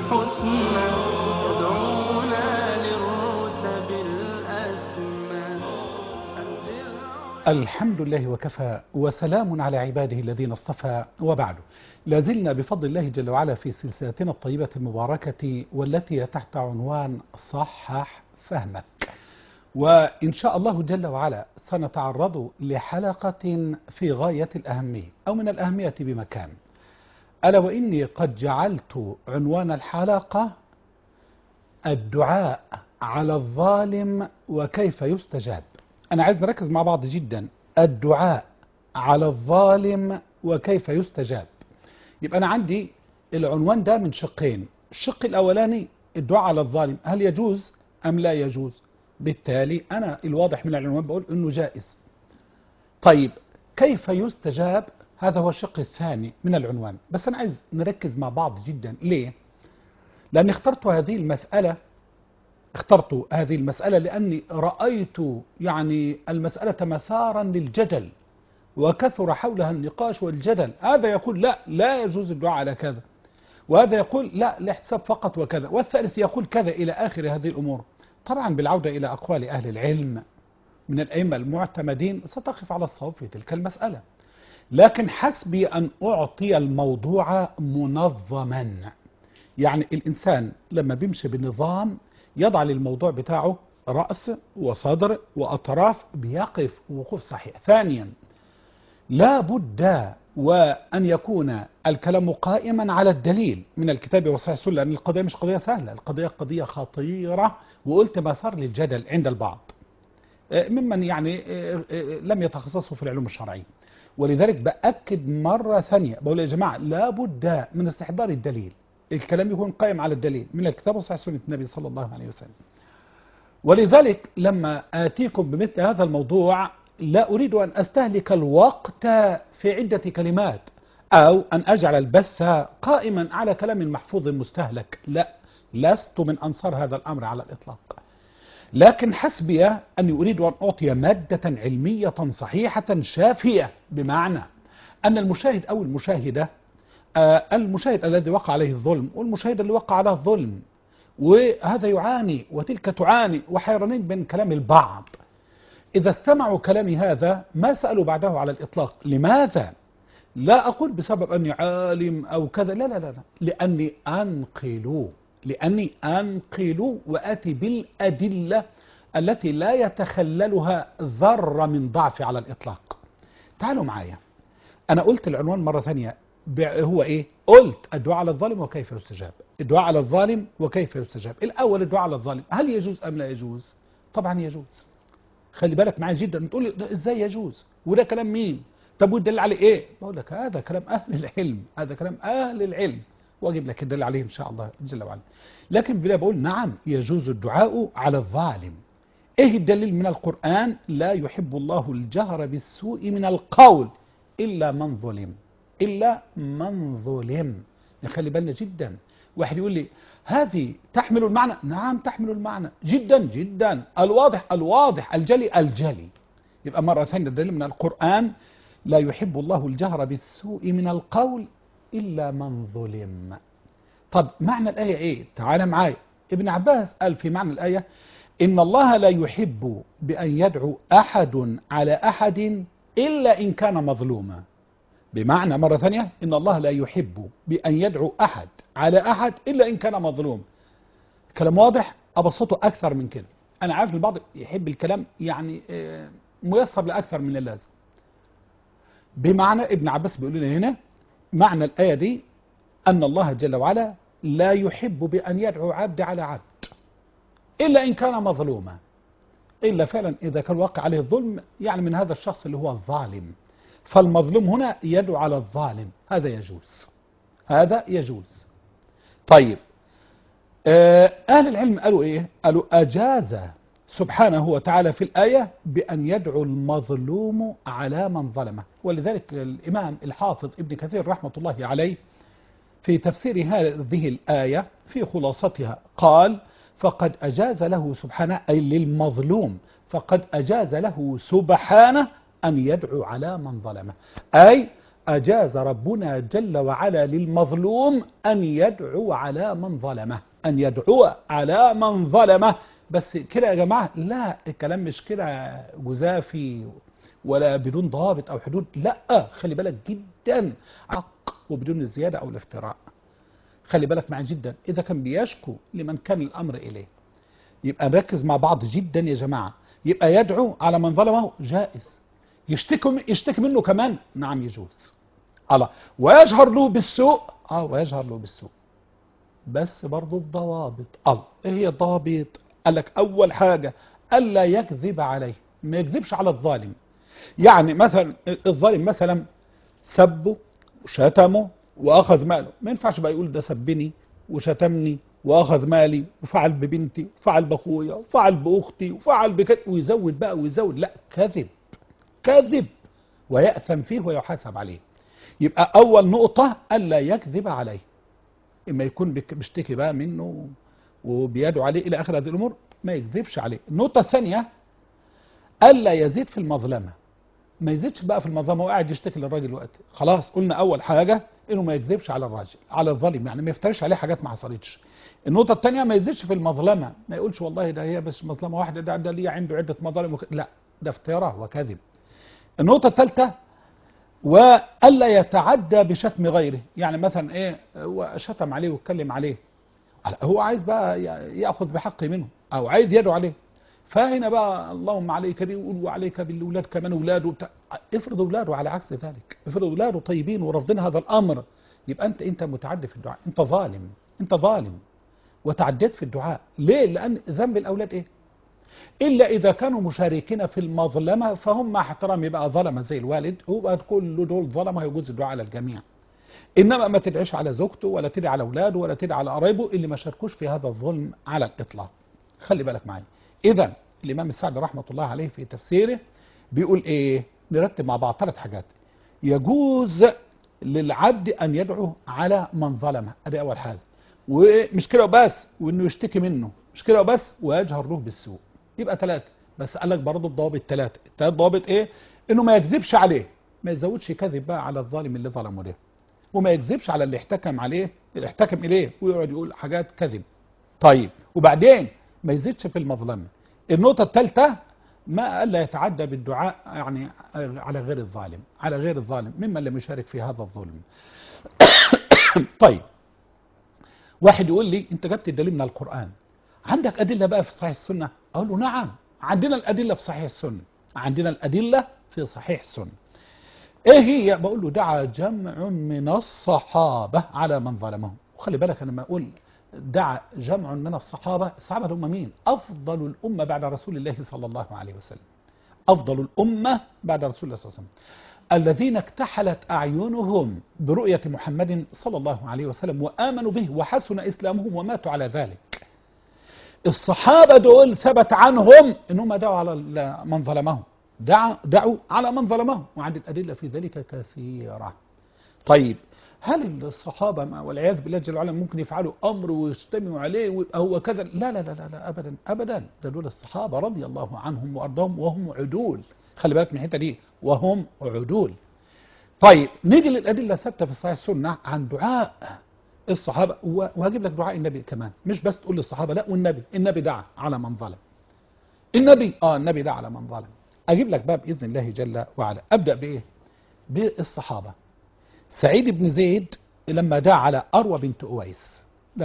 الحسنى يدعونا للرتب الأسمى. الحمد لله وكفى وسلام على عباده الذين اصطفى، وبعد. لازلنا بفضل الله جل وعلا في سلسلتنا الطيبة المباركة والتي تحت عنوان صحح فهمك، وإن شاء الله جل وعلا سنتعرض لحلقة في غاية الأهمية أو من الأهمية بمكان، ألا وإني قد جعلت عنوان الحلقة الدعاء على الظالم وكيف يستجاب. أنا عايز نركز مع بعض جدا، الدعاء على الظالم وكيف يستجاب. يبقى أنا عندي العنوان ده من شقين، الشق الأولاني الدعاء على الظالم هل يجوز أم لا يجوز؟ بالتالي أنا الواضح من العنوان بقول إنه جائز. طيب كيف يستجاب؟ هذا هو الشق الثاني من العنوان، بس أنا عايز نركز مع بعض جدا. ليه؟ لأني اخترت هذه المسألة لأني رأيت المسألة مثارا للجدل، وكثر حولها النقاش والجدل. هذا يقول لا يجوز الدعاء على كذا، وهذا يقول لا الاحتساب فقط وكذا، والثالث يقول كذا، إلى آخر هذه الأمور. طبعا بالعودة إلى أقوال أهل العلم من الأئمة المعتمدين ستقف على الصواب في تلك المسألة، لكن حسبي أن أعطي الموضوع منظما. يعني الإنسان لما بيمشي بنظام يضع للموضوع بتاعه رأس وصدر وأطراف، بيقف وقوف صحيح. ثانيا لا بد وأن يكون الكلام قائما على الدليل من الكتاب وصحيح السنة، لأن القضية مش قضية سهلة، القضية قضية خطيرة، وقلت مثار للجدل عند البعض ممن لم يتخصصوا في العلوم الشرعية. ولذلك بأكد مرة ثانية بقول يا جماعة لا بد من استحضار الدليل، الكلام يكون قائم على الدليل من الكتاب وصحيح سنة النبي صلى الله عليه وسلم. ولذلك لما آتيكم بمثل هذا الموضوع لا أريد أن أستهلك الوقت في عدة كلمات أو أن أجعل البث قائما على كلام محفوظ مستهلك، لا، لست من أنصار هذا الأمر على الإطلاق. لكن حسبي أني أريد أن أعطي مادة علمية صحيحة شافية، بمعنى أن المشاهد أو المشاهدة، المشاهد الذي وقع عليه الظلم والمشاهد اللي وقع عليه الظلم، وهذا يعاني وتلك تعاني وحيرانين بين كلام البعض، إذا استمعوا كلامي هذا ما سألوا بعده على الإطلاق. لماذا؟ لا أقول بسبب أني عالم أو كذا، لا لا لا، لأني أنقل وآتي بالأدلة التي لا يتخللها ذرة من ضعف على الإطلاق. تعالوا معايا، أنا قلت العنوان مرة ثانية هو إيه؟ قلت الدعاء على الظالم وكيف يستجاب. الدعاء على الظالم وكيف يستجاب. الأول الدعاء على الظالم هل يجوز أم لا يجوز؟ طبعا يجوز. خلي بالك معايا جدا، تقول لي إزاي يجوز؟ وده كلام مين؟ طب والدليل عليه إيه؟ بقول لك هذا كلام أهل العلم، واجيب لك الدليل عليه إن شاء الله جل وعلا. لكن بلا بقول نعم يجوز الدعاء على الظالم. إيه الدليل من القرآن؟ لا يحب الله الجهر بالسوء من القول إلا من ظلم. نخلي بالنا جدا. واحد يقول لي هذه تحمل المعنى، نعم تحمل المعنى جدا جدا، الواضح الجلي. يبقى مرة ثانية الدليل من القرآن لا يحب الله الجهر بالسوء من القول إلا من ظلم. طب معنى الآية إيه؟ تعال معايا. ابن عباس قال في معنى الآية إن الله لا يحب بأن يدعو أحد على أحد إلا إن كان مظلوما. بمعنى مرة ثانية إن الله لا يحب بأن يدعو أحد على أحد إلا إن كان مظلوم. كلام واضح؟ أبسطه أكثر من كده. أنا عارف البعض يحب الكلام ميسر لأكثر من اللازم. بمعنى ابن عباس بيقول لنا هنا معنى الآية دي أن الله جل وعلا لا يحب بأن يدعو عبد على عبد إلا إن كان مظلوما، إلا فعلا إذا كان واقع عليه الظلم من هذا الشخص اللي هو الظالم، فالمظلوم هنا يدعو على الظالم، هذا يجوز. طيب أهل العلم قالوا إيه؟ قالوا أجاز سبحانه وتعالى في الآية بأن يدعو المظلوم على من ظلمه. ولذلك الإمام الحافظ ابن كثير رحمة الله عليه في تفسير هذه الآية في خلاصتها قال فقد أجاز له سبحانه، أي للمظلوم، فقد أجاز له سبحانه أن يدعو على من ظلمه، أي أجاز ربنا جل وعلا للمظلوم أن يدعو على من ظلمه، أن يدعو على من ظلمه. بس كده يا جماعة لا، الكلام مش كده جزافي ولا بدون ضابط أو حدود، لا، خلي بالك جدا، حق وبدون الزيادة أو الافتراء. خلي بالك معي جدا، إذا كان بيشكو لمن كان الأمر إليه، يبقى نركز مع بعض جدا يا جماعة. يبقى يدعو على من ظلمه جائز، يشتكي منه كمان، نعم يجوز. الله، ويجهر له بالسوء، ويجهر له بالسوء، بس برضه بضوابط. الله، ايه هي الضوابط؟ قال لك اول حاجة الا يكذب عليه، ما يكذبش على الظالم. يعني مثلا الظالم مثلا سبه وشتمه واخذ ماله، ما ينفعش بقى يقول ده سبني وشتمني واخذ مالي وفعل ببنتي وفعل باخويا وفعل باختي وفعل بكده، ويزود بقى ويزود. لا، كذب، كذب، ويأثم فيه ويحاسب عليه. يبقى أول نقطة ألا يكذب عليه، إما يكون بيشتكي بقى منه وبيدعو عليه إلى آخر هذه الأمور، ما يكذبش عليه. النقطة الثانية ألا يزيد في المظلمة، ما يزيدش بقى في المظلمة وقاعد يشتكي للراجل وقت. خلاص قلنا أول حاجة إنه ما يكذبش على الراجل، على الظالم، يعني ما يفترش عليه حاجات ما حصلتش. النقطة الثانية ما يزيدش في المظلمة، ما يقولش والله ده هي بس مظلمة واحدة، ده ليه عنده عدة مظالم لا، ده افتراء وكذب. النقطة الثالثة وألا يتعدى بشتم غيره، يعني مثلا ايه، هو شتم عليه واتكلم عليه، هو عايز بقى ياخذ بحقه منه او عايز يدعو عليه، فهنا بقى اللهم عليك بيه، ويقول وعليك بالاولاد كمان اولاده افرض اولاده على عكس ذلك، افرض اولاده طيبين ورافضين هذا الامر، يبقى انت متعدي في الدعاء، انت ظالم، انت ظالم وتعديت في الدعاء. ليه؟ لان ذنب الاولاد ايه؟ إلا إذا كانوا مشاركين في المظلمة فهم مع احترامي بقى ظلمة زي الوالد، هو بقى كل دول ظلمة، يجوز الدعاء على الجميع. إنما ما تدعيش على زوجته ولا تدعي على أولاده ولا تدعي على قرايبه اللي ما شاركوش في هذا الظلم على الإطلاق. خلي بالك معي. إذا الإمام السعدي رحمة الله عليه في تفسيره بيقول إيه؟ نرتب مع بعض 3 حاجات. يجوز للعبد أن يدعو على من ظلمه، أدي أول حاجة، ومش كده وبس، وإنه يشتكي منه، مش كده وبس، ويجهر له بالسوء. يبقى 3، بس قال لك برضه الضوابط 3. الثلاث ضوابط ايه؟ انه ما يكذبش عليه، ما يزودش كذب بقى على الظالم اللي ظلمه ده، وما يكذبش على اللي احتكم عليه، اللي احتكم اليه، ويقعد يقول حاجات كذب. طيب، وبعدين ما يزيدش في المظلمه. النقطه الثالثه ما الا يتعدى بالدعاء يعني على غير الظالم، على غير الظالم ممن لم يشارك في هذا الظلم. طيب، واحد يقول لي انت جبت الدليل من القرآن، عندك أدلة بقى في صحيح السنة؟ أقول له نعم، عندنا الأدلة في صحيح السنة، عندنا الأدلة في صحيح السنة. إيه هي؟ بقول له دعا جمع من الصحابة على من ظلمهم. وخلي بالك أنا لما أقول دعا جمع من الصحابة، الصحابة هم مين؟ أفضل الأمة بعد رسول الله صلى الله عليه وسلم، أفضل الأمة بعد رسول الله صلى الله عليه وسلم، الذين اكتحلت أعينهم برؤية محمد صلى الله عليه وسلم وآمنوا به وحسن إسلامهم وماتوا على ذلك. الصحابة دول ثبت عنهم إنهم دعوا على من ظلمهم، دعوا على من ظلمهم، وعند الأدلة في ذلك كثيرة. طيب، هل الصحابة والعياذ بالله جل وعلا ممكن يفعلوا أمر ويجتمعوا عليه ويبقى هو كذا؟ لا لا لا لا أبدا أبدا، ده دول الصحابة رضي الله عنهم وأرضاهم وهم عدول. خلي بالك من الحته دي، وهم عدول. طيب، نيجي للأدلة الثابتة في صحيح السنة عن دعاء الصحابة، وهجيب لك دعاء النبي كمان، مش بس تقول للصحابة، لا، والنبي دعا على من ظلم. النبي دعا على من ظلم. أجيب لك بقى بإذن الله جل وعلا. أبدأ بإيه؟ بالصحابة. سعيد بن زيد لما دعا على أروى بنت أويس،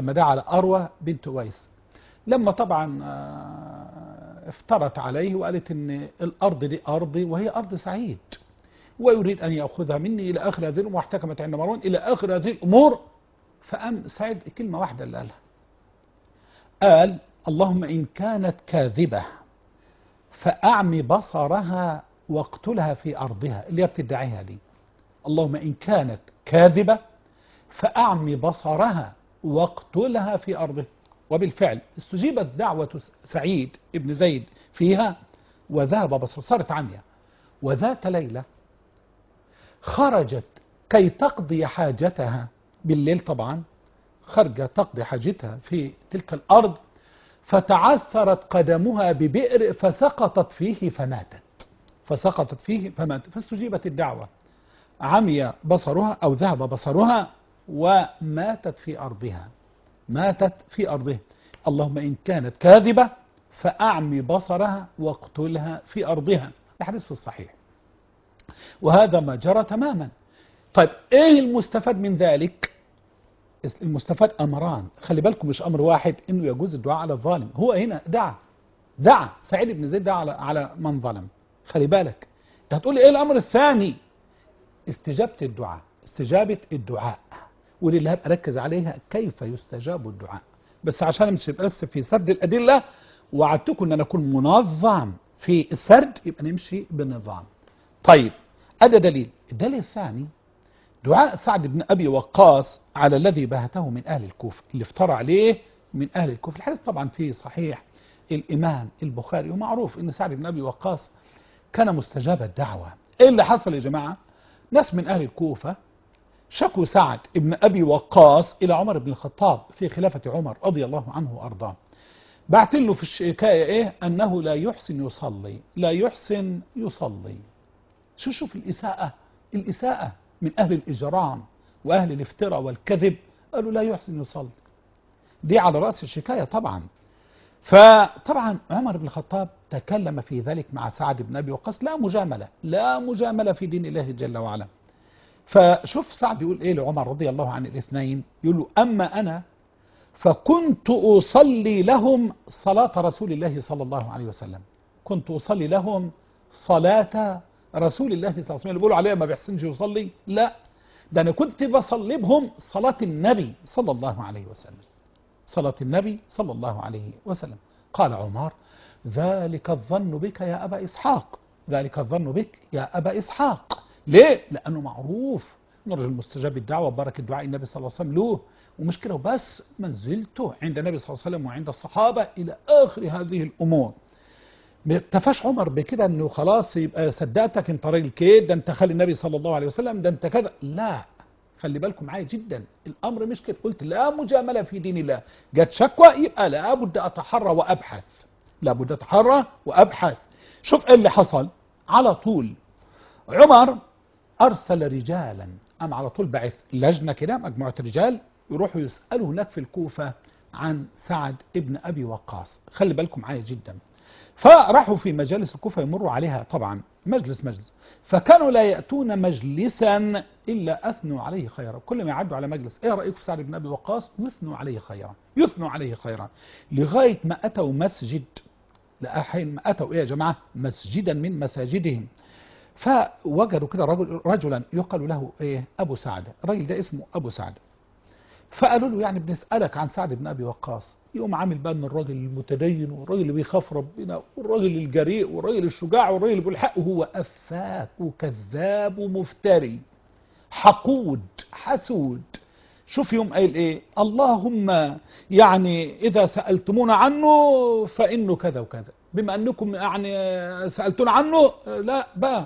لما طبعا افترت عليه وقالت ان الارض دي ارضي وهي ارض سعيد، ويريد ان ياخذها مني الى اخر هذه الامور، واحتكمت عند مروان الى اخر هذه الامور. فقام سعيد كلمه واحده اللي قالها، قال اللهم ان كانت كاذبه فاعمي بصرها واقتلها في ارضها، اللي هي بتدعيها دي. اللهم ان كانت كاذبه فاعمي بصرها واقتلها في ارضها. وبالفعل استجيبت دعوة سعيد بن زيد فيها، وذهب بصره، صارت عمياء. وذات ليلة خرجت كي تقضي حاجتها بالليل، طبعا خرجت تقضي حاجتها في تلك الأرض، فتعثرت قدمها ببئر فسقطت فيه فماتت. فاستجيبت الدعوة. عمي بصرها أو ذهب بصرها وماتت في أرضها، ماتت في أرضها. اللهم إن كانت كاذبة فأعمي بصرها واقتلها في أرضها. الحديث في الصحيح، وهذا ما جرى تماما. طيب إيه المستفاد من ذلك؟ المستفاد أمران، خلي بالكم مش أمر واحد إنه يجوز الدعاء على الظالم. هو هنا دعا سعيد بن زيد دعا على من ظلم، خلي بالك. هتقول لي إيه الأمر الثاني؟ استجابة الدعاء، ودي اللي هبقى أركز عليها، كيف يستجاب الدعاء. بس عشان نمشي بس في سرد الأدلة، وعدتكم أن أنا أكون منظم في السرد، يبقى نمشي بنظام. طيب أدى دليل. الدليل الثاني دعاء سعد بن أبي وقاص على الذي بهته من أهل الكوفة، اللي افترى عليه من أهل الكوفة. الحديث طبعا فيه صحيح الإمام البخاري، ومعروف أن سعد بن أبي وقاص كان مستجاب الدعوة. إيه اللي حصل يا جماعة؟ ناس من أهل الكوفة شكوا سعد بن أبي وقاص إلى عمر بن الخطاب في خلافة عمر رضي الله عنه وأرضاه. بعت له في الشكاية إيه؟ أنه لا يحسن يصلي، لا يحسن يصلي. شوف الإساءة من أهل الإجرام وأهل الافتراء والكذب، قالوا لا يحسن يصلي. دي على رأس الشكاية طبعا. فطبعا عمر بن الخطاب تكلم في ذلك مع سعد بن أبي وقاص، لا مجاملة في دين الله جل وعلا. فشوف سعد يقول إيه لعمر رضي الله عن الاثنين، يقول له أما أنا فكنت أصلي لهم صلاة رسول الله صلى الله عليه وسلم، كنت أصلي لهم صلاة رسول الله صلى الله عليه وسلم. اللي بيقولوا عليه ما بيحسنش يصلي، لا، ده أنا كنت بصلي بهم صلاة النبي صلى الله عليه وسلم، صلاة النبي صلى الله عليه وسلم. قال عمر ذلك الظن بك يا أبا إسحاق، ذلك الظن بك يا أبا إسحاق. ليه؟ لأنه معروف إن الرجل مستجاب الدعوة وبركة دعاء النبي صلى الله عليه وسلم له، ومش كده وبس، منزلته عند النبي صلى الله عليه وسلم وعند الصحابة إلى آخر هذه الأمور. ما اكتفاش عمر بكده انه خلاص يبقى صدقتك انت راجل كده، ده انت خلي النبي صلى الله عليه وسلم، ده انت كذا. لا، خلي بالكم معايا جدا، الامر مش كده. قلت لا مجامله في دين الله، جت شكوى يبقى لابد اتحرى وابحث، لابد اتحرى وابحث. شوف ايه اللي حصل. على طول عمر ارسل رجالا، ام على طول بعث لجنه كده، مجموعه رجال يروحوا يسالوا هناك في الكوفه عن سعد ابن ابي وقاص. خلي بالكم معايا جدا. فراحوا في مجالس الكوفة يمروا عليها طبعا مجلس، فكانوا لا يأتون مجلسا إلا أثنوا عليه خيرا. كل ما يعدوا على مجلس، إيه رأيك في سعد بن أبي وقاص؟ يثنوا عليه خيرا، لغاية ما أتوا مسجد، لأحين ما أتوا إيه يا جماعة؟ مسجدا من مساجدهم. فوجدوا كده رجلا يقال له إيه؟ أبو سعد. الراجل ده اسمه أبو سعد. فقالوا له يعني بنسألك عن سعد بن أبي وقاص. يقوم عامل بقى من الراجل المتدين والراجل اللي بيخاف ربنا والراجل الجريء والراجل الشجاع والراجل اللي بيقول الحق، وهو أفاك وكذاب ومفتري حقود حسود. شوف يوم قايل ايه؟ اللهم يعني إذا سألتمونا عنه فإنه كذا وكذا، بما أنكم يعني سألتونا عنه، لا بقى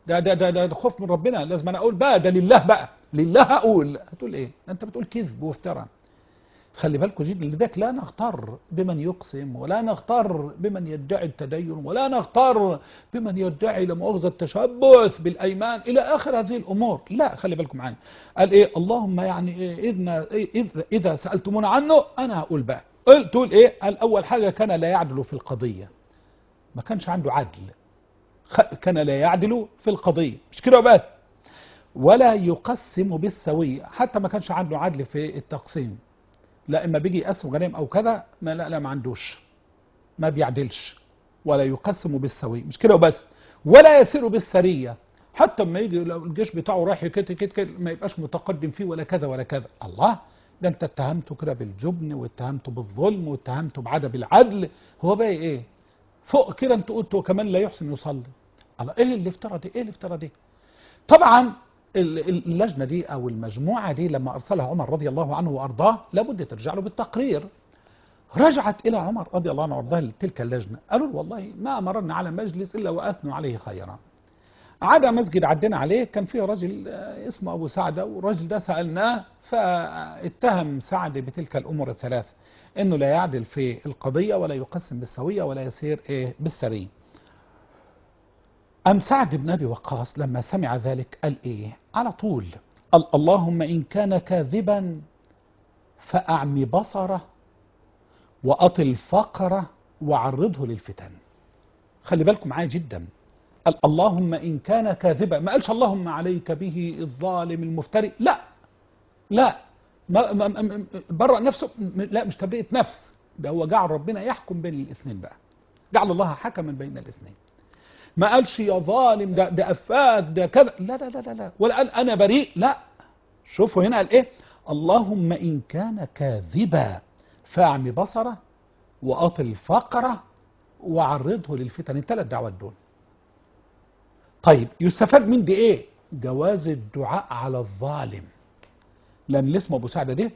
ده خوف من ربنا، لازم أنا أقول بقى ده لله، بقى لله أقول. هتقول إيه؟ أنت بتقول كذب وافتراء. خلي بالكم جدا، لذلك لا نغتر بمن يقسم، ولا نغتر بمن يدعي التدين، ولا نغتر بمن يدعي لمؤاخذة التشبث بالأيمان إلى آخر هذه الأمور. لا، خلي بالكم معايا. قال إيه؟ اللهم يعني إذا سألتمونا عنه أنا هقول بقى. تقول إيه؟ قال أول حاجة كان لا يعدل في القضية، ما كانش عنده عدل، كان لا يعدل في القضية، مش كده بس، ولا يقسم بالسوية، حتى ما كانش عنده عدل في التقسيم. لا، اما بيجي يقسم غنائم او كذا، ما عندوش، ما بيعدلش، ولا يقسم بالسوي، مش كده وبس، ولا يسير بالسريه، حتى لما يجي لو الجيش بتاعه رايح كده ما يبقاش متقدم فيه ولا كذا ولا كذا. الله، ده انت اتهمته كده بالجبن، واتهمته بالظلم، واتهمته بعدم العدل. هو بقى ايه فوق كده؟ انت قلت وكمان لا يحسن يصلي. الله، ايه اللي افترى دي؟ ايه اللي افترى دي؟ طبعا اللجنة دي أو المجموعة دي لما أرسلها عمر رضي الله عنه وأرضاه لابد ترجع له بالتقرير. رجعت إلى عمر رضي الله عنه وأرضاه تلك اللجنة، قالوا له والله ما أمرنا على مجلس إلا وأثنوا عليه خيرا. عدا مسجد عدينا عليه كان فيه رجل اسمه أبو سعد، والرجل ده سألناه فاتهم سعد بتلك الأمور الثلاث، إنه لا يعدل في القضية، ولا يقسم بالسوية، ولا يسير بالسرية. أم سعد بن أبي وقاص لما سمع ذلك قال إيه على طول؟ قال اللهم إن كان كاذبا فأعم بصره وأطل فقره وعرضه للفتن. خلي بالكم معايا جدا. قال اللهم إن كان كاذبا، ما قالش اللهم عليك به الظالم المفتري، لا لا، برأ نفسه، لا مش تبرئة نفس، ده هو جعل ربنا يحكم بين الاثنين بقى، جعل الله حكما بين الاثنين. ما قالش يا ظالم ده أفاك ده كذا، لا لا لا لا لا، ولا قال أنا بريء، لا. شوفوا هنا قال إيه؟ اللهم إن كان كاذبا فأعم بصره وأطل فقره وعرضه للفتن. الثلاث دعوات دول. طيب يستفاد من دي إيه؟ جواز الدعاء على الظالم، لأن اللي اسمه أبو سعد ده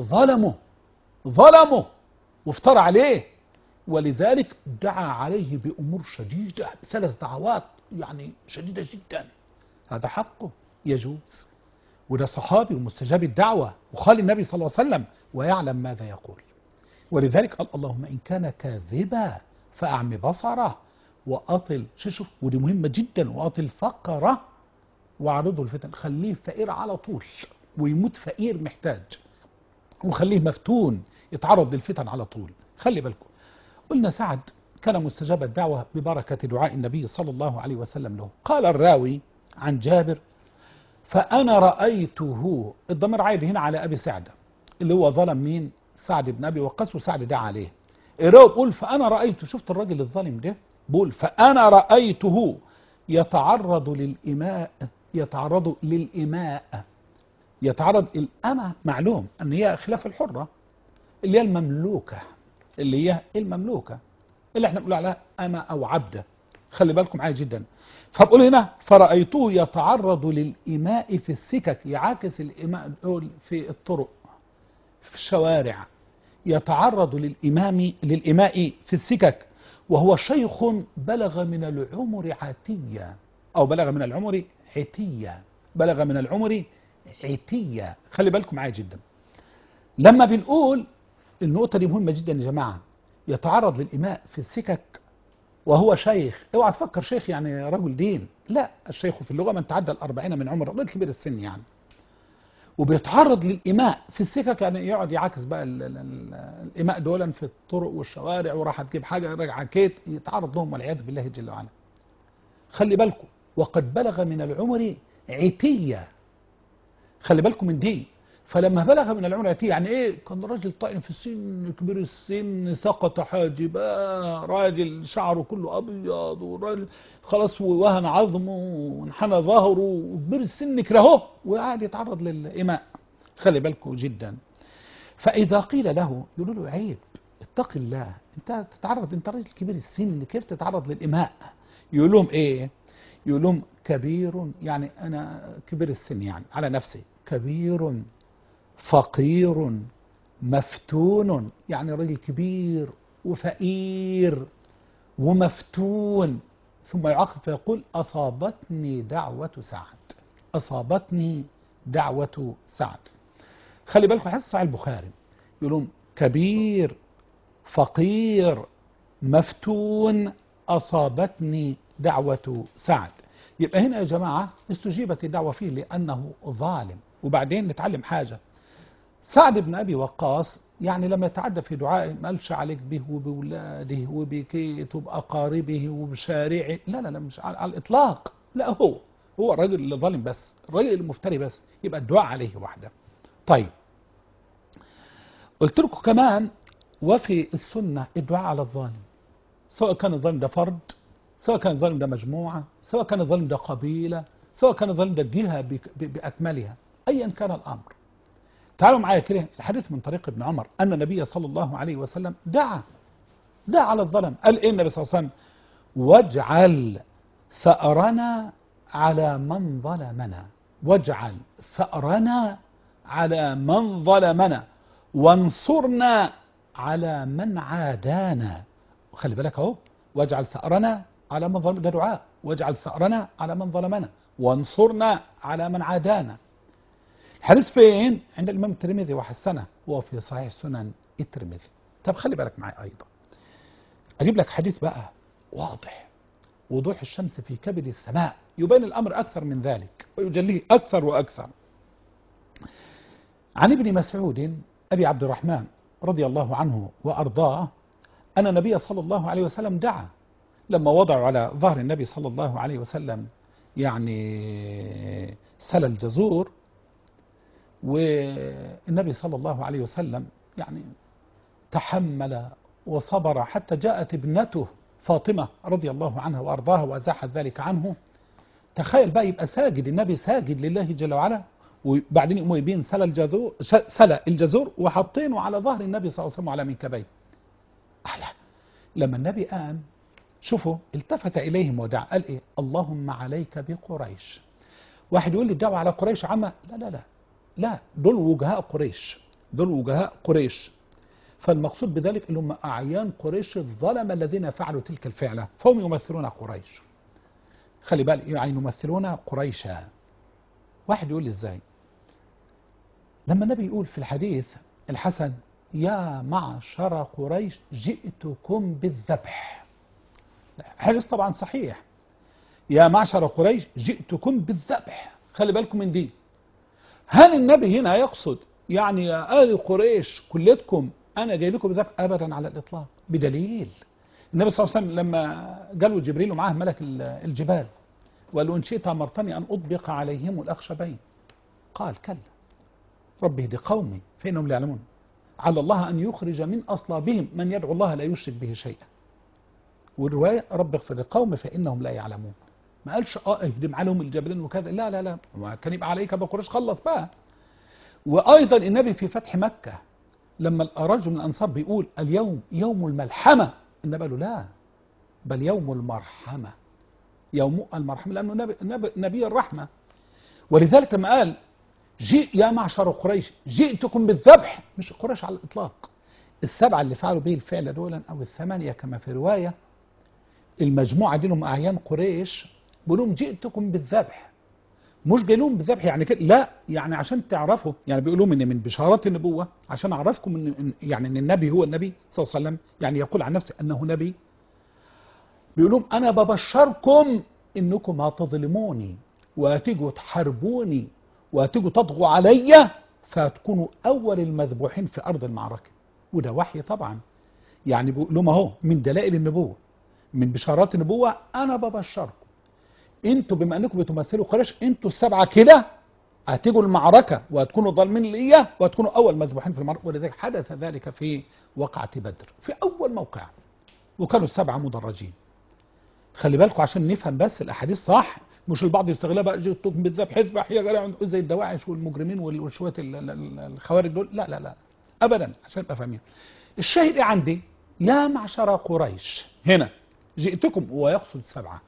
ظلمه وافترى عليه، ولذلك دعا عليه بأمور شديدة، ثلاث دعوات يعني شديدة جدا. هذا حقه يجوز، وده صحابي ومستجاب الدعوة وخال النبي صلى الله عليه وسلم ويعلم ماذا يقول. ولذلك قال اللهم إن كان كاذبا فأعم بصره وأطل، شوف ودي مهمة جدا، وأطل فقره وعرضه الفتن. خليه فقير على طول ويموت فقير محتاج، وخليه مفتون يتعرض للفتن على طول. خلي بالكم، قلنا سعد كان مستجاب الدعوة ببركة دعاء النبي صلى الله عليه وسلم له. قال الراوي عن جابر فأنا رأيته، الضمير عايد هنا على أبي سعد اللي هو ظلم مين؟ سعد بن أبي وقاص، وسعد دعا عليه. الراوي بيقول فأنا رأيته، شفت الراجل الظالم ده؟ بيقول فأنا رأيته يتعرض للإماء، يتعرض الأمة، معلوم أن هي خلاف الحرة اللي هي المملوكة اللي احنا بنقول عليها أمة أو عبدة. خلي بالكم معايا جدا. فبقول هنا فرأيته يتعرض للإماء في السكك، يعاكس الإماء دول في الطرق في الشوارع، يتعرض للإماء في السكك وهو شيخ بلغ من العمر عتية، أو بلغ من العمر عتية. خلي بالكم معايا جدا. لما بنقول النقطة دي مهمة جدا يا جماعة، يتعرض للإماء في السكك وهو شيخ، اوعى تفكر شيخ يعني رجل دين، لا، الشيخ في اللغة من تعدى 40 من عمره، رجل كبير السن يعني. وبيتعرض للإماء في السكك، يعني يقعد يعاكس بقى الإماء دولا في الطرق والشوارع، وراح تجيب حاجة راجع كيت، يتعرض لهم والعياذ بالله جل وعلا. خلي بالكم، وقد بلغ من العمر عتية، خلي بالكم من دي. فلما بلغ من العمر عتية يعني ايه؟ كان راجل طائن في السن، كبير السن، سقط حاجباه، راجل شعره كله ابيض، وراجل خلاص ووهن عظمه وانحنى ظهره، وكبير السن كرهه، وقاعد يتعرض للإماء. خلي بالكم جدا. فإذا قيل له، يقولوا له عيب، اتق الله، انت تتعرض، انت راجل كبير السن، كيف تتعرض للإماء؟ يقول لهم ايه؟ يقول لهم كبير، يعني انا كبير السن يعني على نفسي، كبير فقير مفتون، يعني راجل كبير وفقير ومفتون. ثم يعقب فيقول أصابتني دعوة سعد. خلي بالكم، حديث صحيح البخاري، يقولون كبير فقير مفتون أصابتني دعوة سعد. يبقى هنا يا جماعة استجيبت الدعوة فيه لأنه ظالم. وبعدين نتعلم حاجة، سعد بن أبي وقاص يعني لما يتعدى في دعائه ما قالش عليك به وبولاده وبكيت وبأقاربه وبشارعه، لا لا لا، مش على الإطلاق، لا، هو الراجل اللي ظالم بس، الراجل المفتري بس، يبقى الدعاء عليه وحده. طيب قلت لكم كمان وفي السنة الدعاء على الظالم، سواء كان الظالم ده فرد، سواء كان الظالم ده مجموعة، سواء كان الظالم ده قبيلة، سواء كان الظالم ده جهة بأكملها، أيا كان الأمر. تعالوا معايا كده الحديث من طريق ابن عمر أن النبي صلى الله عليه وسلم دعا على الظلم. قال إيه النبي صلى الله عليه وسلم؟ واجعل ثأرنا على من ظلمنا، واجعل ثأرنا على من ظلمنا وانصرنا على من عادانا. خلي بالك اهو، واجعل ثأرنا على من ظلمنا، ده دعاء، واجعل ثأرنا على من ظلمنا وانصرنا على من عادانا. الحديث فين؟ عند الإمام الترمذي وحسنه، وهو في صحيح سنن الترمذي. طب خلي بالك معي أيضا، أجيب لك حديث بقى واضح وضوح الشمس في كبد السماء، يبين الأمر أكثر من ذلك ويجليه أكثر وأكثر. عن ابن مسعود أبي عبد الرحمن رضي الله عنه وأرضاه أن النبي صلى الله عليه وسلم دعا لما وضعوا على ظهر النبي صلى الله عليه وسلم يعني سل الجزور، والنبي صلى الله عليه وسلم يعني تحمل وصبر حتى جاءت ابنته فاطمة رضي الله عنها وأرضاها وأزاحت ذلك عنه. تخيل بقى يبقى ساجد، النبي ساجد لله جل وعلا، وبعدين يقوموا يبين سل الجزور وحاطينه على ظهر النبي صلى الله عليه وسلم على منكبيه. أحلى لما النبي قام شوفوا التفت إليهم ودعا، قال إيه؟ اللهم عليك بقريش. واحد يقول لي الدعوة على قريش عامة؟ لا لا لا لا، دول وجهاء قريش، دول وجهاء قريش. فالمقصود بذلك اللي هم أعيان قريش الظلمة الذين فعلوا تلك الفعلة، فهم يمثلون قريش. خلي بالك يعني يمثلون قريشا. واحد يقول لي ازاي؟ لما النبي يقول في الحديث الحسن يا معشر قريش جئتكم بالذبح، حديث طبعا صحيح، يا معشر قريش جئتكم بالذبح. خلي بالكم من دي. هل النبي هنا يقصد يعني يا آل قريش كلتكم أنا جاي لكم بالذبح؟ أبدا على الإطلاق، بدليل النبي صلى الله عليه وسلم لما جاله جبريل ومعاه ملك الجبال وقال له إن شئت أمرتني أن أطبق عليهم الأخشبين، قال كلا رب اهد قومي فإنهم لا يعلمون، على الله أن يخرج من أصلابهم من يدعو الله لا يشرك به شيئا. والرواية رب اغفر لقومي فإنهم لا يعلمون. ما قالش اهدم عليهم الجبلين وكذا، لا لا لا، ما كان يبقى عليك بقريش خلص بقى. وأيضا النبي في فتح مكة لما رجل من الأنصار بيقول اليوم يوم الملحمة، النبي قال له لا بل يوم المرحمة، يوم المرحمة لأنه نبي الرحمة. ولذلك لما قال يا معشر قريش جئتكم بالذبح، مش قريش على الإطلاق، السبعة اللي فعلوا به الفعل دولا أو الثمانية كما في رواية، المجموعة دي لهم أعيان قريش، بيقولوا جئتكم بالذبح، مش جاي لهم بالذبح يعني كده، لا يعني عشان تعرفوا، يعني بيقولوا من بشارات النبوة عشان أعرفكم إن يعني إن النبي هو النبي صلى الله عليه وسلم، يعني يقول عن نفسه أنه نبي. بيقولوا أنا ببشركم إنكم هتظلموني وهتيجوا تحاربوني وهتيجوا تضغوا عليا فهتكونوا أول المذبوحين في أرض المعركة. وده وحي طبعا، يعني بيقول لهم أهو من دلائل النبوة من بشارات النبوة، أنا ببشركم انتوا بما انكم بتمثلوا قريش، انتوا السبعة كده هتيجوا المعركة وهتكونوا ظالمين ليا وهتكونوا أول مذبوحين في المعركة. ولذلك حدث ذلك في وقعة بدر في أول موقع، وكانوا السبعة مدرجين. خلي بالكم عشان نفهم بس الأحاديث صح، مش البعض يستغلها بقى جئتكم بالذبح اذبح يا جماعة زي الدواعش والمجرمين والشوية الخوارج دول، لا لا لا أبدا، عشان نبقى فاهمين. الشاهد إيه عندي؟ يا معشر قريش، هنا جئتكم ويقصد سبعة.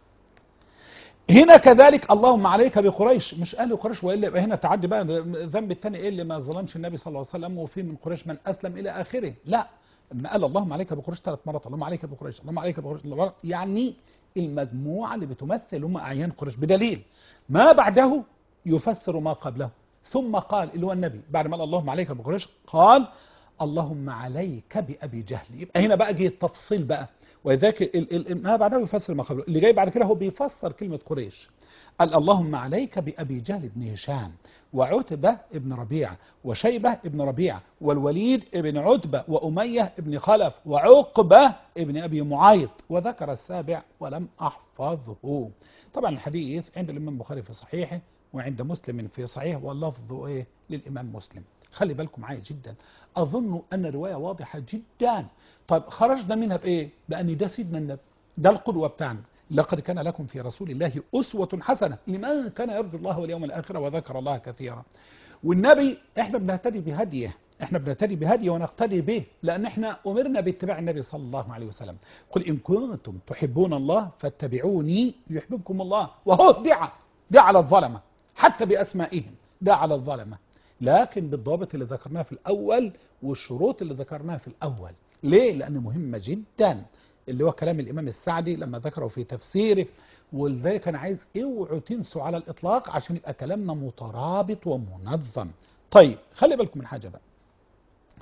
هنا كذلك اللهم عليك بقريش، مش أهل قريش، وإلا يبقى هنا تعدي بقى الذنب الثاني إيه اللي ما ظلمش النبي صلى الله عليه وسلم وفي من قريش من أسلم إلى آخره، لا، لما قال اللهم عليك بقريش 3 مرات، اللهم عليك بقريش، اللهم عليك بقريش، يعني المجموعة اللي بتمثل هم أعيان قريش، بدليل ما بعده يفسر ما قبله. ثم قال اللي هو النبي بعد ما قال اللهم عليك بقريش قال اللهم عليك بأبي جهل. يبقى هنا بقى جه التفصيل بقى، ولذلك ما بعده يفسر ما قبله، اللي جاي بعد كده هو بيفسر كلمة قريش. قال اللهم عليك بأبي جهل بن هشام وعتبة ابن ربيعة وشيبة ابن ربيعة والوليد ابن عتبة وأمية ابن خلف وعقبة ابن أبي معيط، وذكر السابع ولم أحفظه. طبعا الحديث عند الإمام البخاري في صحيحه وعند مسلم في صحيحه، واللفظ إيه للإمام مسلم. خلي بالكم معايا جدا، أظن أن الرواية واضحة جدا. طيب خرجنا منها بإيه؟ بأن ده سيدنا النبي، ده القدوة بتاعنا. لقد كان لكم في رسول الله أسوة حسنة لمن كان يرجو الله واليوم الآخر وذكر الله كثيرا. والنبي احنا بنهتدي بهديه، احنا بنهتدي بهديه ونقتدي به، لأن احنا أمرنا باتباع النبي صلى الله عليه وسلم. قل إن كنتم تحبون الله فاتبعوني يحببكم الله. وهو دعا على الظلمة حتى بأسمائهم، دعا على الظلمة، لكن بالضابط اللي ذكرناه في الأول والشروط اللي ذكرناها في الأول. ليه؟ لأنه مهمة جدا، اللي هو كلام الإمام السعدي لما ذكره في تفسيره. ولذلك أنا عايز اوعوا تنسوا على الإطلاق عشان يبقى كلامنا مترابط ومنظم. طيب خلي بالكم من حاجة بقى،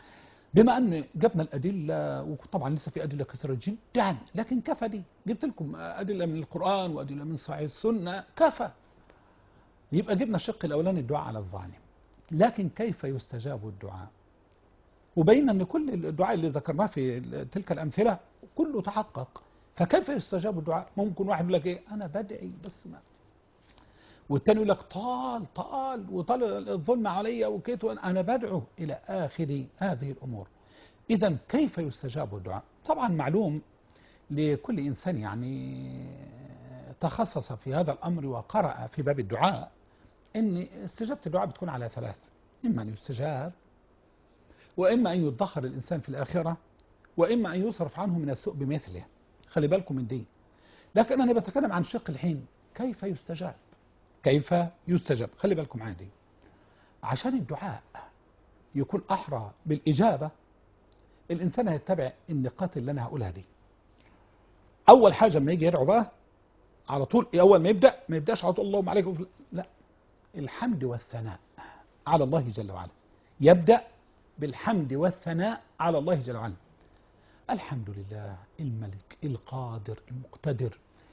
بما أن جبنا الأدلة، وطبعا لسه في أدلة كثيرة جدا، لكن كفى دي، جبت لكم أدلة من القرآن وأدلة من صحيح السنة، كفى. يبقى جبنا الشق الأولاني الدعاء على الظالم. لكن كيف يستجاب الدعاء؟ وبين أن كل الدعاء اللي ذكرناه في تلك الأمثلة كله تحقق. فكيف يستجاب الدعاء؟ ممكن واحد يقول لك إيه، أنا بدعي بس ما، والتاني يقول لك وطال الظلم علي وكيت أنا بدعو إلى آخر هذه الأمور. إذا كيف يستجاب الدعاء؟ طبعا معلوم لكل إنسان يعني تخصص في هذا الأمر وقرأ في باب الدعاء أن استجابة الدعاء بتكون على ثلاث: إما أن يستجاب، وإما أن يدخر الإنسان في الآخرة، وإما أن يصرف عنه من السوء بمثله. خلي بالكم من دي. لكن أنا بتكلم عن شق الحين، كيف يستجاب؟ كيف يستجاب؟ خلي بالكم عندي، عشان الدعاء يكون أحرى بالإجابة الإنسان هيتبع النقاط اللي أنا هقولها دي. أول حاجة لما يجي يدعو بقى على طول، أول ما يبدأش على طول اللهم عليك، لا، الحمد والثناء على الله جل وعلا. يبدأ بالحمد والثناء على الله جل وعلا. الحمد لله الملك القادر المقتدر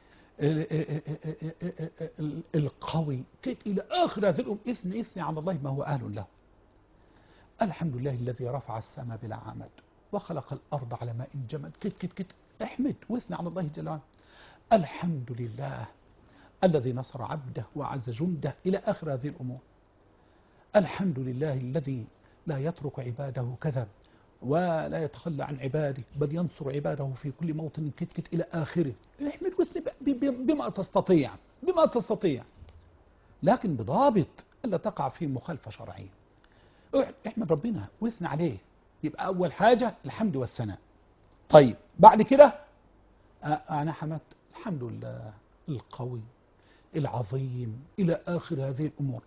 القوي إلى آخر هذه الأمور، إثني على الله ما هو أهل له. الحمد لله الذي رفع السماء بلا عمد وخلق الأرض على ماء جمد، كت احمد واثني على الله جل وعلا. الحمد لله الذي نصر عبده وعز جنده إلى آخر هذه الأمور. الحمد لله الذي لا يترك عباده كذا ولا يتخلى عن عباده، بل ينصر عباده في كل موطن كت إلى آخره. احمد واثني بما تستطيع، لكن بضابط ألا تقع في مخالفة شرعية. احمد ربنا واثني عليه. يبقى أول حاجة الحمد والثناء. طيب بعد كده أنا حمدت الحمد لله القوي العظيم إلى آخر هذه الأمور.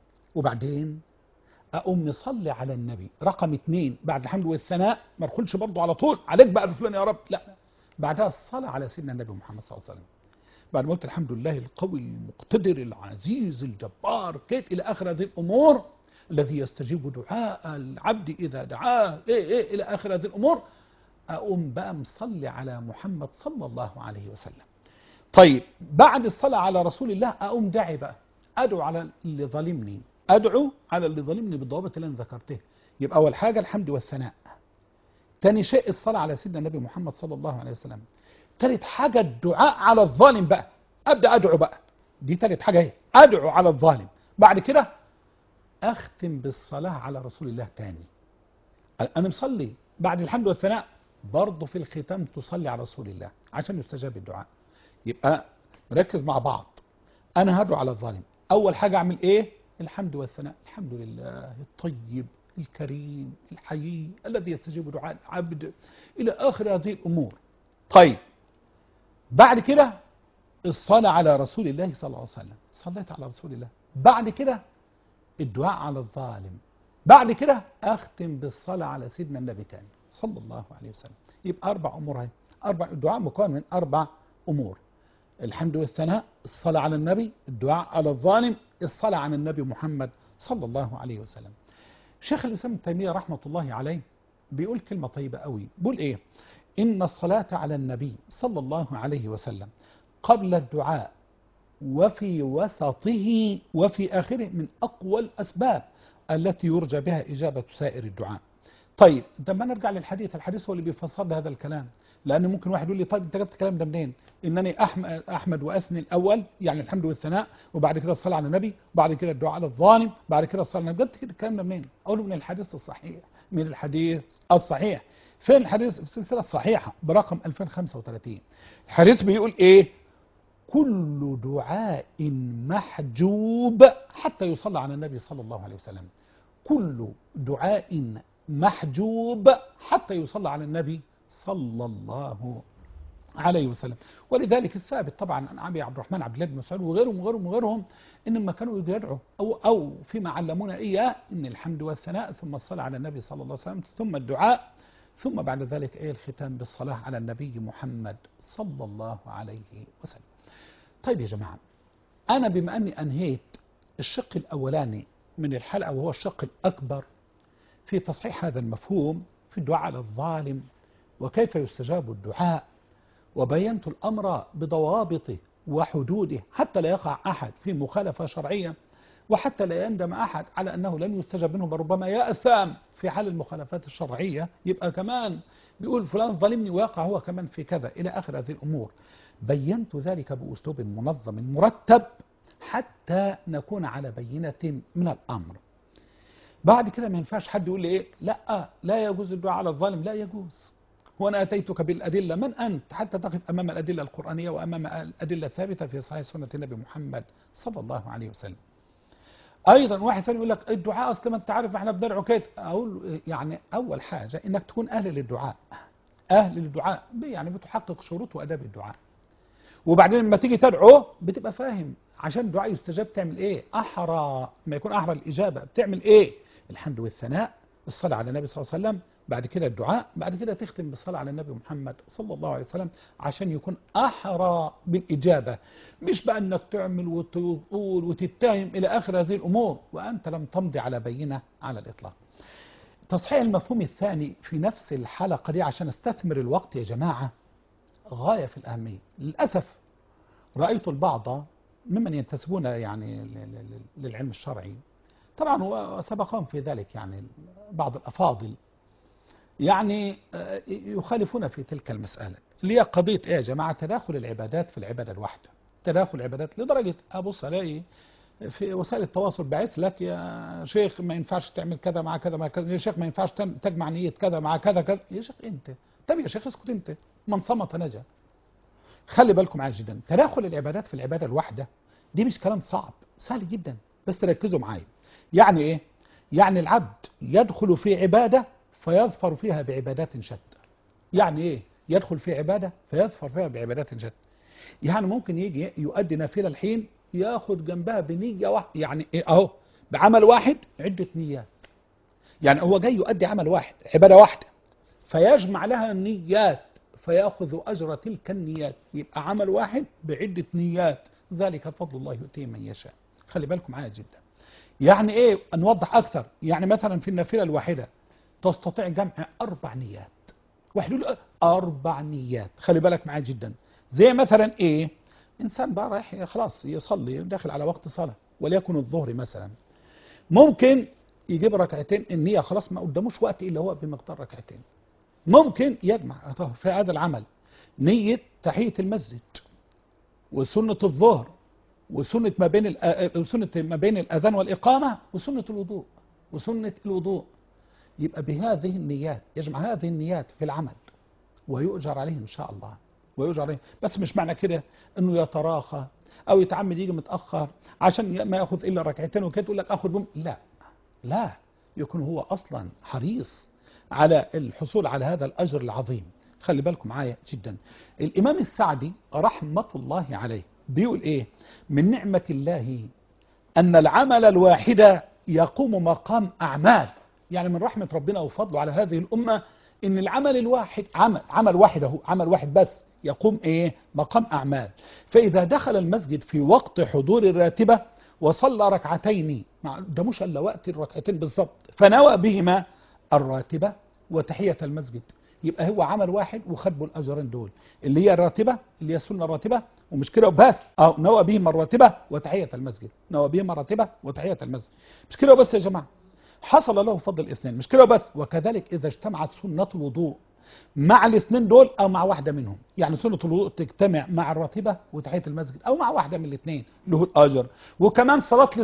وبعدين أقوم نصلي على النبي رقم 2 بعد الحمد والثناء. ما ادخلش برضه على طول عليك بقى بفلان يا رب، لا، بعدها الصلاة على سيدنا النبي محمد صلى الله عليه وسلم. بعد ما قلت الحمد لله القوي المقتدر العزيز الجبار كيت إلى آخر هذه الأمور، الذي يستجيب دعاء العبد إذا دعاه إلى آخر هذه الأمور، أقوم بقى مصلي على محمد صلى الله عليه وسلم. طيب بعد الصلاة على رسول الله أقوم داعي بقى، أدعو على اللي ظلمني، بالضوابط اللي أنا ذكرتها. يبقى أول حاجة الحمد والثناء، تاني شيء الصلاة على سيدنا النبي محمد صلى الله عليه وسلم، تالت حاجة الدعاء على الظالم بقى، أبدأ أدعو بقى، دي تالت حاجة اهي، أدعو على الظالم. بعد كده أختم بالصلاة على رسول الله تاني. أنا مصلي بعد الحمد والثناء، برضه في الختام تصلي على رسول الله عشان يستجاب الدعاء. يبقى ركز مع بعض. أنا هدعو على الظالم، أول حاجة أعمل إيه؟ الحمد والثناء، الحمد لله الطيب الكريم الحيي الذي يستجيب دعاء العبد إلى آخر هذه الأمور. طيب بعد كده الصلاة على رسول الله صلى الله عليه وسلم، صليت على رسول الله. بعد كده الدعاء على الظالم. بعد كده أختم بالصلاة على سيدنا النبي تاني صلى الله عليه وسلم. يبقى 4 أمور هاي، الدعاء مكون من 4 أمور: الحمد والثناء، الصلاة على النبي، الدعاء على الظالم، الصلاة على النبي محمد صلى الله عليه وسلم. شيخ الإسلام ابن تيمية رحمة الله عليه بيقول كلمة طيبة قوي، بيقول إيه؟ إن الصلاة على النبي صلى الله عليه وسلم قبل الدعاء وفي وسطه وفي آخره من أقوى الأسباب التي يرجى بها إجابة سائر الدعاء. طيب لما نرجع للحديث، الحديث هو اللي بيفسر لي هذا الكلام، لأن ممكن واحد يقول لي طيب أنت جبت الكلام ده منين؟ إنني أحمد وأثني الأول، يعني الحمد والثناء، وبعد كده الصلاة على النبي، بعد كده الدعاء على الظالم، بعد كده الصلاة على النبي. جبت الكلام ده منين؟ أقوله من الحديث الصحيح. من الحديث الصحيح. فين الحديث؟ في السلسلة الصحيحة برقم 2035. الحديث بيقول إيه؟ كل دعاء محجوب حتى يصلى على النبي صلى الله عليه وسلم. كل دعاء محجوب حتى يصلى على النبي صلى الله عليه وسلم. ولذلك الثابت طبعا عن أبي عبد الرحمن عبد الله بن مسعود وغيرهم إنما كانوا يدعوا أو فيما علمونا إياه إن الحمد والثناء ثم الصلاة على النبي صلى الله عليه وسلم ثم الدعاء ثم بعد ذلك الختام بالصلاة على النبي محمد صلى الله عليه وسلم. طيب يا جماعة، أنا بما أني أنهيت الشق الأولاني من الحلقة وهو الشق الأكبر في تصحيح هذا المفهوم، في الدعاء على الظالم وكيف يستجاب الدعاء، وبينت الأمر بضوابطه وحدوده حتى لا يقع أحد في مخالفة شرعية، وحتى لا يندم أحد على أنه لن يستجاب منه، بل ربما يأثم في حال المخالفات الشرعية، يبقى كمان بيقول فلان ظلمني ويقع هو كمان في كذا إلى آخر هذه الأمور. بينت ذلك بأسلوب منظم مرتب حتى نكون على بينة من الأمر. بعد كده ما ينفعش حد يقول لي إيه، لا يجوز الدعاء على الظالم. لا يجوز. وأنا أتيتك بالأدلة، من أنت حتى تقف أمام الأدلة القرآنية وأمام الأدلة الثابتة في صحيح سنة النبي محمد صلى الله عليه وسلم. أيضا واحد ثاني يقول لك الدعاء أصل ما أنت عارف إحنا بندعو كده. أقول يعني أول حاجة إنك تكون أهل للدعاء، أهل للدعاء يعني بتحقق شروط وأداب الدعاء. وبعدين لما تيجي تدعو بتبقى فاهم عشان الدعاء يستجاب تعمل إيه، أحرى ما يكون أحرى الإجابة بتعمل إيه، الحمد والثناء، الصلاة على النبي صلى الله عليه وسلم، بعد كده الدعاء، بعد كده تختم بالصلاة على النبي محمد صلى الله عليه وسلم عشان يكون أحرى بالإجابة. مش بقى أنك تعمل وتقول وتتهم إلى آخر هذه الأمور وأنت لم تمضي على بينة على الإطلاق. تصحيح المفهوم الثاني في نفس الحلقة دي عشان استثمر الوقت يا جماعة غاية في الأهمية. للأسف رأيت البعض ممن ينتسبون يعني للعلم الشرعي، طبعا وسبقهم في ذلك يعني بعض الأفاضل، يعني يخالفون في تلك المسألة اللي هي قضية إيه يا جماعة، تداخل العبادات في العبادة الواحدة. تداخل العبادات لدرجة أبص ألاقي في وسائل التواصل بعث لك يا شيخ ما ينفعش تعمل كذا مع كذا مع كذا، يا شيخ ما ينفعش تجمع نية كذا مع كذا كذا. يا شيخ أنت، طب يا شيخ اسكت أنت، من صمت نجا. خلي بالكم معايا جدا، تداخل العبادات في العبادة الواحدة دي مش كلام صعب، سهل جدا، بس تركزوا معايا. يعني إيه؟ يعني العبد يدخل في عبادة فيظفر فيها بعبادات شتى. يعني إيه؟ يدخل في عبادة فيظفر فيها بعبادات شتى. يعني ممكن يجي يؤدي نافلة الحين ياخد جنبها بنية واحدة، يعني إيه أهو بعمل واحد عدة نيات. يعني هو جاي يؤدي عمل واحد عبادة واحدة فيجمع لها النيات فيأخذ أجر تلك النيات، يبقى عمل واحد بعدة نيات، ذلك فضل الله يؤتيه من يشاء. خلي بالكم معايا جدا. يعني إيه؟ نوضح أكثر. يعني مثلا في النافلة الواحدة تستطيع جمع 4 نيات. واحد يقول 4 نيات، خلي بالك معايا جدا. زي مثلا إيه؟ إنسان بقى رايح خلاص يصلي داخل على وقت صلاة وليكن الظهر مثلا، ممكن يجيب ركعتين، النية خلاص ما قداموش وقت إلا هو بمقدار ركعتين. ممكن يجمع في هذا العمل نية تحية المسجد وسنة الظهر وسنة ما بين الأذان والإقامة وسنة الوضوء. يبقى بهذه النيات يجمع هذه النيات في العمل ويؤجر عليه إن شاء الله، ويؤجر عليه. بس مش معنى كده إنه يتراخى أو يتعمد يجي متأخر عشان ما يأخذ إلا ركعتين وكده تقول لك أخذ بهم. لا، يكون هو أصلا حريص على الحصول على هذا الأجر العظيم. خلي بالكم معايا جدا. الإمام السعدي رحمة الله عليه بيقول إيه؟ من نعمة الله أن العمل الواحد يقوم مقام أعمال. يعني من رحمة ربنا وفضله على هذه الأمة إن العمل الواحد عمل واحد بس يقوم إيه؟ مقام أعمال. فإذا دخل المسجد في وقت حضور الراتبة وصلى ركعتين، ده مش إلا وقت الركعتين بالضبط، فنوى بهما الراتبة وتحية المسجد، يبقى هو عمل واحد وخد به الأجرين دول، اللي هي الراتبة اللي هي السنة الراتبة، ومش كده بس، نوى بهما الراتبة وتحية المسجد، نوى بهما الراتبة وتحية المسجد. مش كده بس يا جماعة، حصل له فضل الاثنين. مش كده بس، وكذلك إذا اجتمعت سنة الوضوء مع الاثنين دول أو مع واحدة منهم، يعني سنة الوضوء تجتمع مع الراتبة وتحية المسجد أو مع واحدة من الاثنين له الأجر. وكمان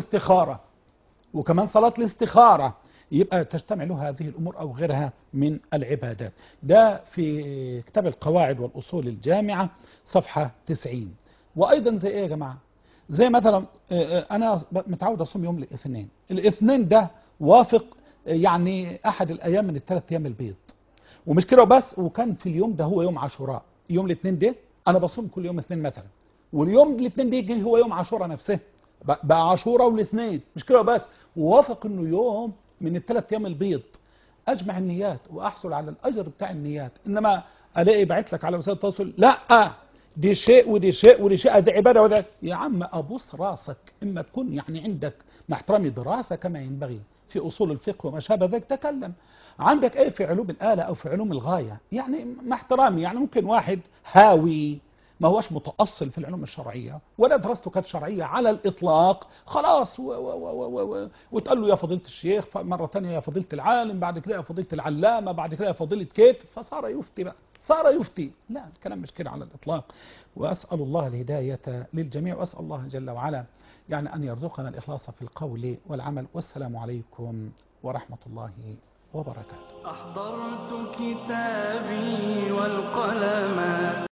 صلاة الاستخارة يبقى تجتمع له هذه الأمور أو غيرها من العبادات. ده في كتاب القواعد والأصول الجامعة صفحة 90. وأيضا زي إيه يا جماعة؟ زي مثلا أنا متعود أصوم يوم الاثنين ده وافق يعني أحد الأيام من ال3 أيام البيض، ومش كده بس، وكان في اليوم ده هو يوم عاشوراء. يوم الاثنين ده أنا بصوم كل يوم اثنين مثلا، واليوم الاثنين ده يجي هو يوم عاشوراء نفسه، بقى عاشوراء والاثنين. مش كده بس، ووافق انه يوم من ال3 أيام البيض، اجمع النيات واحصل على الاجر بتاع النيات. انما الاقي بعت لك على وسائل التواصل لا دي شيء ودي شيء ودي شيء، دي عباده وده. يا عم ابوس راسك، اما تكون يعني عندك مع احترامي دراسه كما ينبغي في اصول الفقه وما شابه ذلك تكلم. عندك ايه في علوم الآلة او في علوم الغاية؟ يعني مع احترامي، يعني ممكن واحد هاوي ما هوش متأصل في العلوم الشرعية ولا دراسته كانت شرعية على الإطلاق، خلاص وتقال له يا فضيلة الشيخ، مرة تانية يا فضيلة العالم، بعد كده يا فضيلة العلامة، بعد كده يا فضيلة كيت، فصار يفتي بقى، صار يفتي. لا، الكلام مش كده على الإطلاق. وأسأل الله الهداية للجميع، وأسأل الله جل وعلا يعني أن يرزقنا الإخلاص في القول والعمل. والسلام عليكم ورحمة الله وبركاته. أحضرت كتابي والقلم